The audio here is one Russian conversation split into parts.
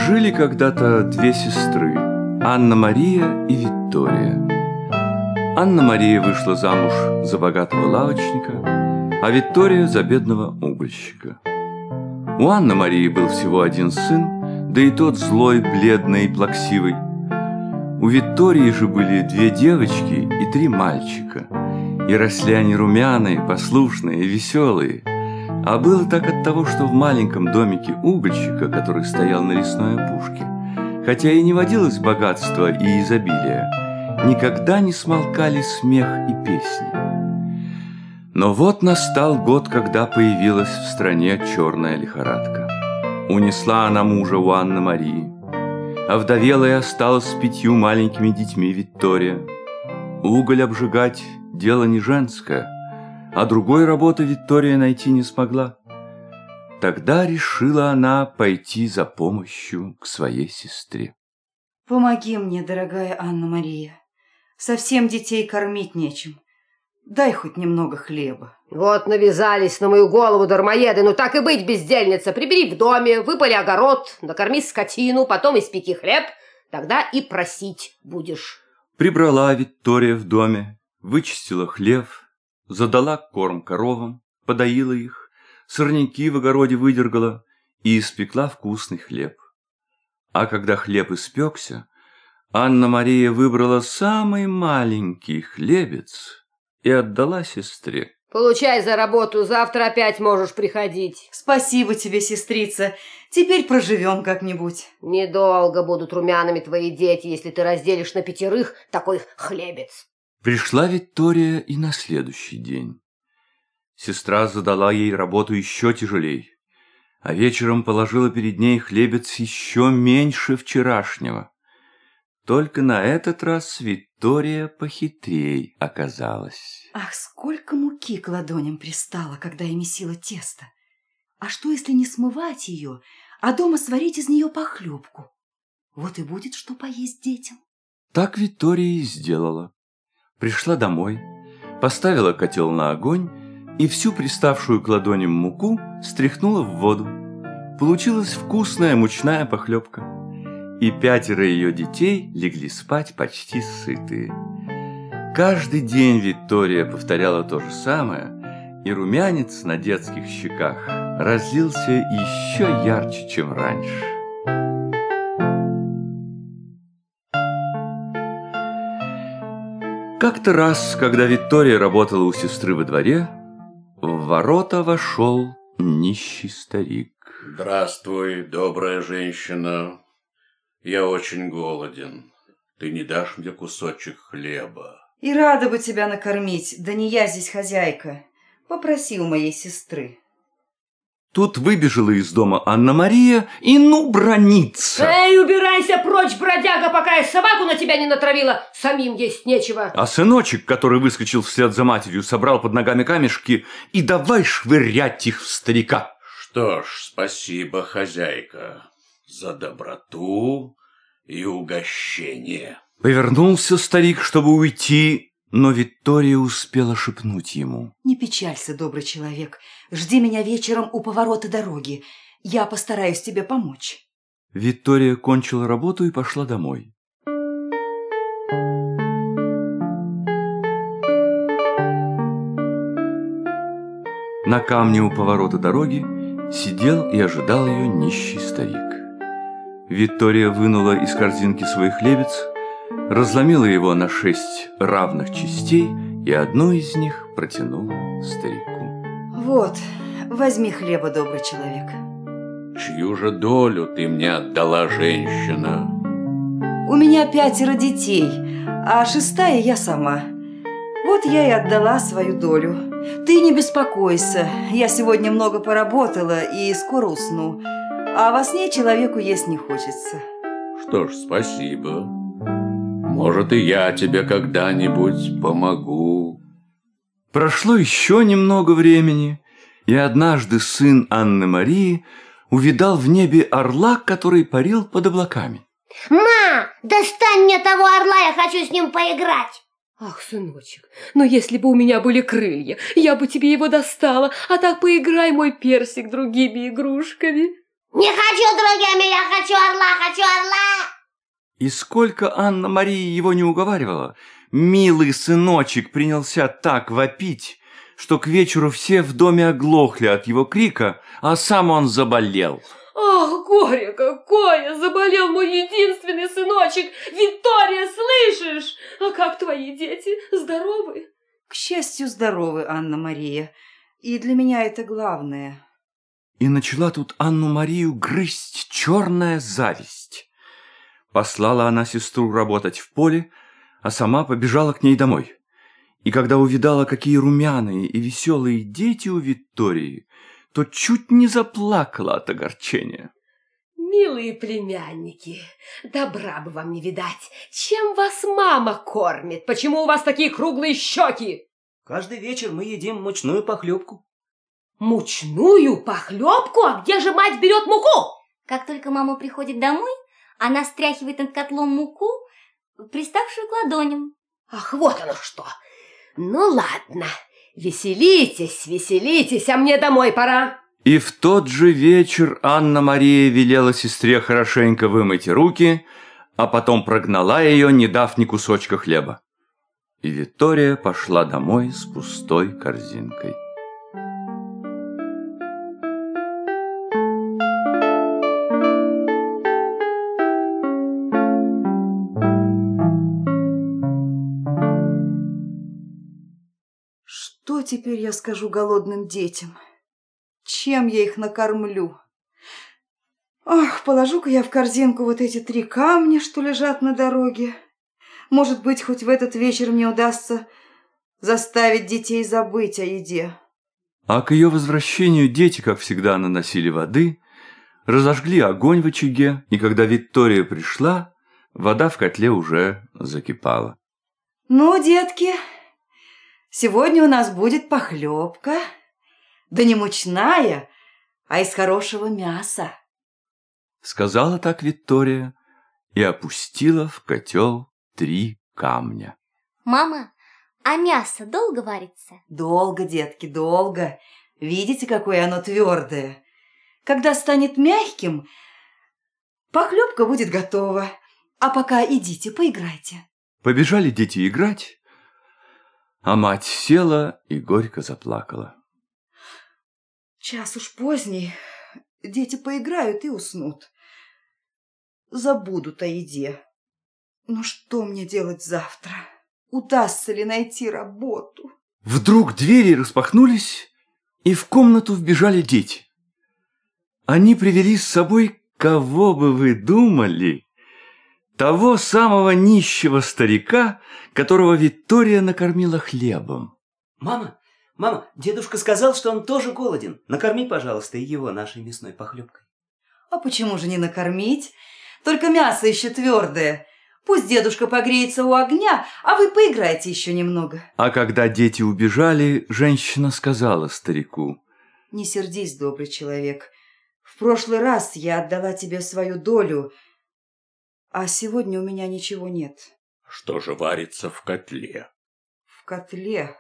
Жили когда-то две сестры, Анна-Мария и Виктория. Анна-Мария вышла замуж за богатого лавочника, а Виктория за бедного угольщика. У Анны-Марии был всего один сын, да и тот злой, бледный и плаксивый. У Виктории же были две девочки и три мальчика, и росли они румяные, послушные и веселые. А было так от того, что в маленьком домике угольщика, который стоял на лесной опушке, хотя и не водилось богатства и изобилия, никогда не смолкали смех и песни. Но вот настал год, когда появилась в стране черная лихорадка. Унесла она мужа у Анны-Марии, а вдовелая осталась с 5 маленькими детьми Виктория. Уголь обжигать – дело не женское, а другой работы Виктория найти не смогла. Тогда решила она пойти за помощью к своей сестре. Помоги мне, дорогая Анна-Мария. Совсем детей кормить нечем. Дай хоть немного хлеба. Вот навязались на мою голову дармоеды. Ну так и быть, бездельница. Прибери в доме, выпали огород, накорми скотину, потом испеки хлеб. Тогда и просить будешь. Прибрала Виктория в доме, вычистила хлев, задала корм коровам, подоила их, сорняки в огороде выдергала и испекла вкусный хлеб. А когда хлеб испекся, Анна-Мария выбрала самый маленький хлебец и отдала сестре. Получай за работу, завтра опять можешь приходить. Спасибо тебе, сестрица. Теперь проживем как-нибудь. Недолго будут румяными твои дети, если ты разделишь на 5 такой хлебец. Пришла Виктория и на следующий день. Сестра задала ей работу еще тяжелей, а вечером положила перед ней хлебец еще меньше вчерашнего. Только на этот раз Виктория похитрей оказалась. Ах, сколько муки к ладоням пристало, когда я месила тесто. А что, если не смывать ее, а дома сварить из нее похлебку? Вот и будет что поесть детям. Так Виктория и сделала. Пришла домой, поставила котел на огонь и всю приставшую к ладоням муку стряхнула в воду. Получилась вкусная мучная похлебка. И 5 ее детей легли спать почти сытые. Каждый день Виктория повторяла то же самое, и румянец на детских щеках разлился еще ярче, чем раньше. Как-то раз, когда Виктория работала у сестры во дворе, в ворота вошел нищий старик. Здравствуй, добрая женщина. Я очень голоден. Ты не дашь мне кусочек хлеба? И рада бы тебя накормить, да не я здесь хозяйка. Попроси у моей сестры. Тут выбежала из дома Анна-Мария и бронится. Эй, убирайся прочь, бродяга, пока я собаку на тебя не натравила. Самим есть нечего. А сыночек, который выскочил вслед за матерью, собрал под ногами камешки и давай швырять их в старика. Что ж, спасибо, хозяйка, за доброту и угощение. Повернулся старик, чтобы уйти, но Виктория успела шепнуть ему. Не печалься, добрый человек. Жди меня вечером у поворота дороги. Я постараюсь тебе помочь. Виктория кончила работу и пошла домой. На камне у поворота дороги сидел и ожидал ее нищий старик. Виктория вынула из корзинки свой хлебец, разломила его на 6 равных частей и одну из них протянула старику. Вот, возьми хлеба, добрый человек. Чью же долю ты мне отдала, женщина? У меня 5 детей, а 6-я я сама. Вот я и отдала свою долю. Ты не беспокойся, я сегодня много поработала и скоро усну. А во сне человеку есть не хочется. Что ж, спасибо. Может, и я тебе когда-нибудь помогу. Прошло еще немного времени, и однажды сын Анны-Марии увидал в небе орла, который парил под облаками. Ма, достань мне того орла, я хочу с ним поиграть. Ах, сыночек, но если бы у меня были крылья, я бы тебе его достала, а так поиграй, мой персик, другими игрушками. Не хочу другими, я хочу орла, хочу орла. И сколько Анна-Мария его не уговаривала, милый сыночек принялся так вопить, что к вечеру все в доме оглохли от его крика, а сам он заболел. Ах, горе какое! Заболел мой единственный сыночек! Виктория, слышишь? А как твои дети? Здоровы? К счастью, здоровы, Анна-Мария. И для меня это главное. И начала тут Анну-Марию грызть черная зависть. Послала она сестру работать в поле, а сама побежала к ней домой. И когда увидала, какие румяные и веселые дети у Виктории, то чуть не заплакала от огорчения. Милые племянники, добра бы вам не видать. Чем вас мама кормит? Почему у вас такие круглые щеки? Каждый вечер мы едим мучную похлебку. Мучную похлебку? А где же мать берет муку? Как только мама приходит домой, она стряхивает над котлом муку, приставшую к ладоням. Ах, вот оно что! Ну ладно, веселитесь, веселитесь, а мне домой пора. И в тот же вечер Анна-Мария велела сестре хорошенько вымыть руки, а потом прогнала ее, не дав ни кусочка хлеба. И Виктория пошла домой с пустой корзинкой. Что теперь я скажу голодным детям? Чем я их накормлю? Ах, положу-ка я в корзинку вот эти 3 камня, что лежат на дороге. Может быть, хоть в этот вечер мне удастся заставить детей забыть о еде. А к ее возвращению дети, как всегда, наносили воды, разожгли огонь в очаге, и когда Виктория пришла, вода в котле уже закипала. Ну, детки, сегодня у нас будет похлебка, да не мучная, а из хорошего мяса. Сказала так Виктория и опустила в котел 3 камня. Мама, а мясо долго варится? Долго, детки, долго. Видите, какое оно твердое? Когда станет мягким, похлебка будет готова. А пока идите, поиграйте. Побежали дети играть, а мать села и горько заплакала. Час уж поздний, дети поиграют и уснут. Забудут о еде. Ну что мне делать завтра? Удастся ли найти работу? Вдруг двери распахнулись, и в комнату вбежали дети. Они привели с собой, кого бы вы думали, того самого нищего старика, которого Виктория накормила хлебом. Мама, дедушка сказал, что он тоже голоден. Накорми, пожалуйста, и его нашей мясной похлебкой. А почему же не накормить? Только мясо еще твердое. Пусть дедушка погреется у огня, а вы поиграйте еще немного. А когда дети убежали, женщина сказала старику: Не сердись, добрый человек. В прошлый раз я отдала тебе свою долю, а сегодня у меня ничего нет. Что же варится в котле? В котле?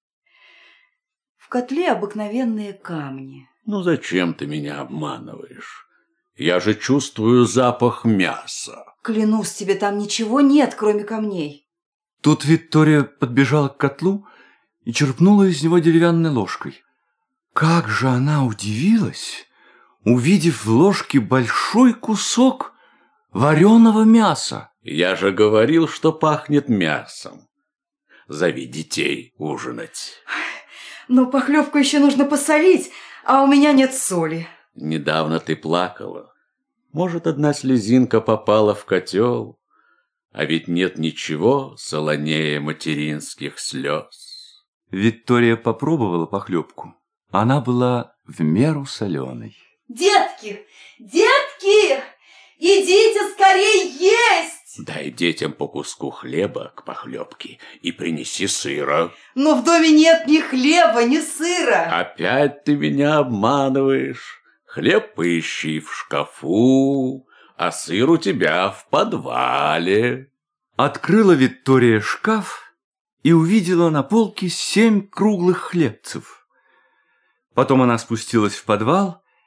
В котле обыкновенные камни. Ну зачем ты меня обманываешь? Я же чувствую запах мяса. Клянусь тебе, там ничего нет, кроме камней. Тут Виктория подбежала к котлу и черпнула из него деревянной ложкой. Как же она удивилась, увидев в ложке большой кусок вареного мяса. Я же говорил, что пахнет мясом. Зови детей ужинать. Но похлебку еще нужно посолить, а у меня нет соли. Недавно ты плакала. Может, одна слезинка попала в котел, а ведь нет ничего солонее материнских слез. Виктория попробовала похлебку. Она была в меру соленой. Детки! Детки! Идите скорее есть! Дай детям по куску хлеба к похлебке и принеси сыра. Но в доме нет ни хлеба, ни сыра. Опять ты меня обманываешь. Хлеб поищи в шкафу, а сыр у тебя в подвале. Открыла Виктория шкаф и увидела на полке 7 круглых хлебцев. Потом она спустилась в подвал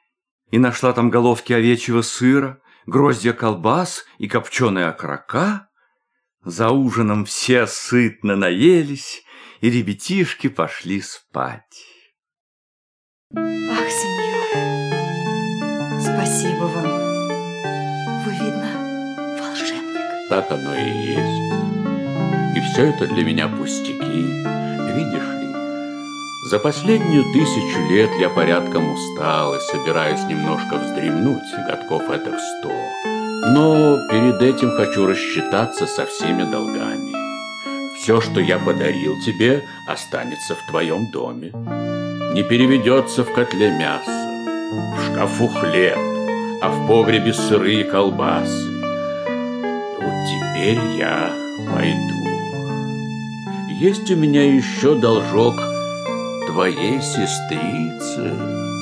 и нашла там головки овечьего сыра, гроздья колбас и копченые окорока. За ужином все сытно наелись, и ребятишки пошли спать. Ах, сеньор, спасибо вам. Вы, видно, волшебник. Так оно и есть. И все это для меня пустяки. Видишь ли, за последнюю 1000 лет я порядком устал и собираюсь немножко вздремнуть, годков этак 100. Но перед этим хочу рассчитаться со всеми долгами. Все, что я подарил тебе, останется в твоем доме. Не переведется в котле мясо, в шкафу хлеб, а в погребе сырые колбасы. И вот теперь я пойду. Есть у меня еще должок твоей сестрице.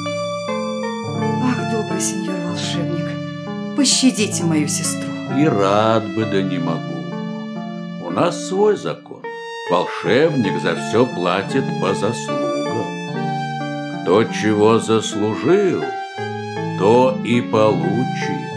Ах, добрый сеньор волшебник, пощадите мою сестру. И рад бы, да не могу. У нас свой закон. Волшебник за все платит по заслугам. Кто чего заслужил, то и получит.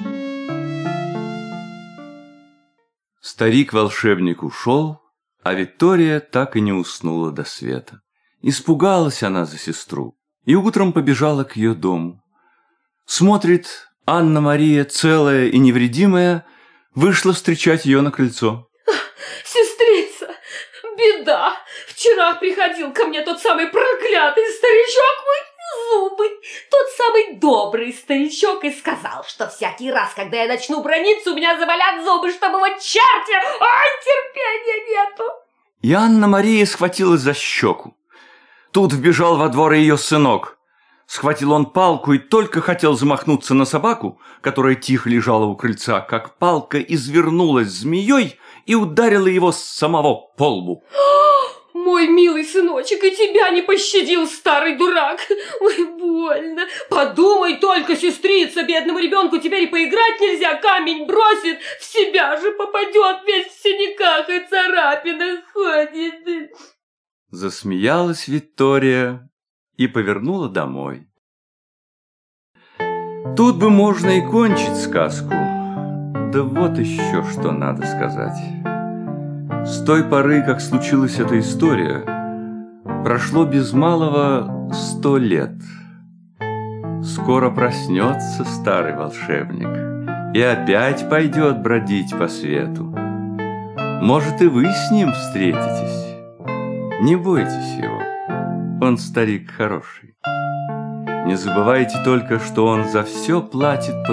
Старик-волшебник ушел, а Виктория так и не уснула до света. Испугалась она за сестру и утром побежала к ее дому. Смотрит, Анна-Мария, целая и невредимая, вышла встречать ее на крыльцо. Сестрица, беда! Вчера приходил ко мне тот самый проклятый старичок, зубы, тот самый добрый старичок, и сказал, что всякий раз, когда я начну браниться, у меня заболят зубы, чтобы вот черти, ай, терпения нету. И Анна-Мария схватилась за щеку. Тут вбежал во двор ее сынок. Схватил он палку и только хотел замахнуться на собаку, которая тихо лежала у крыльца, как палка извернулась змеей и ударила его с самого по лбу. Мой милый сыночек, и тебя не пощадил старый дурак. Ой, больно. Подумай только, сестрица, бедному ребенку теперь и поиграть нельзя, камень бросит, в себя же попадет, весь в синяках и царапинах ходит. Засмеялась Виктория и повернула домой. Тут бы можно и кончить сказку. Да вот еще что надо сказать. С той поры, как случилась эта история, прошло без малого 100 лет. Скоро проснется старый волшебник и опять пойдет бродить по свету. Может, и вы с ним встретитесь. Не бойтесь его, он старик хороший. Не забывайте только, что он за все платит по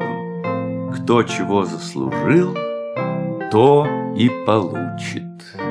заслугам. Кто чего заслужил, то и получит.